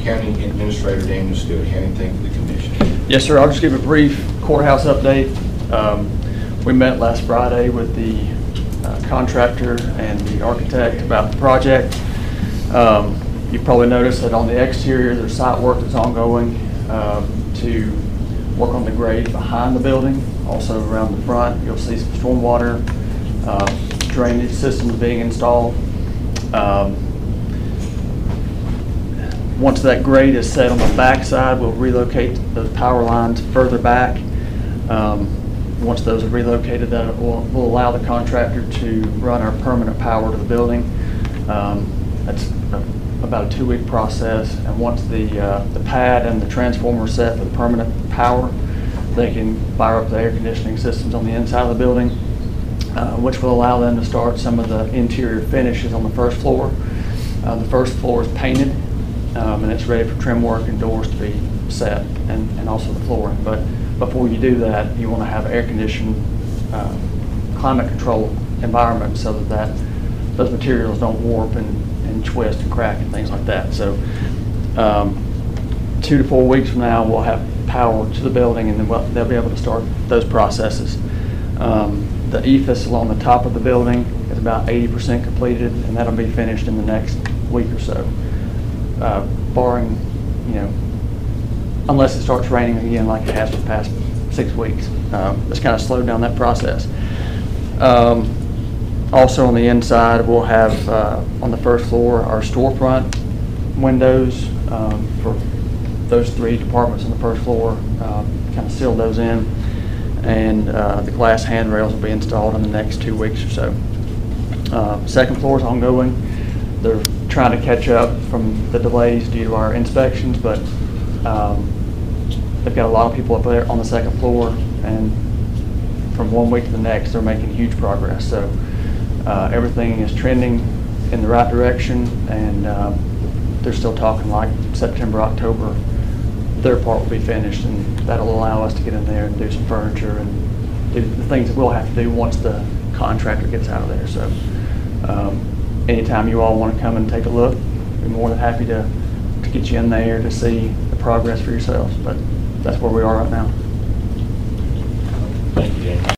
County Administrator Daniel Stewart. Anything for the commission? Yes, sir. I'll just give a brief courthouse update. We met last Friday with the contractor and the architect about the project. You probably noticed that on the exterior there's site work that's ongoing to work on the grade behind the building. Also around the front, you'll see some stormwater drainage systems being installed. Once that grade is set on the back side, we'll relocate those power lines further back. Once those are relocated, that will allow the contractor to run our permanent power to the building. That's about a 2-week process, and once the pad and the transformer are set for the permanent power, they can fire up the air conditioning systems on the inside of the building, which will allow them to start some of the interior finishes on the first floor. The first floor is painted, and it's ready for trim work and doors to be set, and also the flooring. But before you do that, you want to have air-conditioned, climate-controlled environment so that those materials don't warp and twist and crack and things like that. So 2 to 4 weeks from now, we'll have power to the building, and then they'll be able to start those processes. The EIFS along the top of the building is about 80% completed, and that'll be finished in the next week or so, barring, unless it starts raining again like it has for the past 6 weeks. It's kind of slowed down that process. Also on the inside, we'll have on the first floor our storefront windows for those 3 departments on the first floor, kind of seal those in, and the glass handrails will be installed in the next 2 weeks or so. Second floor is ongoing. They're trying to catch up from the delays due to our inspections, but they've got a lot of people up there on the second floor, and from 1 week to the next, they're making huge progress. So everything is trending in the right direction, and they're still talking like September, October. Their part will be finished, and that'll allow us to get in there and do some furniture and do the things that we'll have to do once the contractor gets out of there. So anytime you all want to come and take a look, we're more than happy to get you in there to see the progress for yourselves. But that's where we are right now. Thank you, Daniel.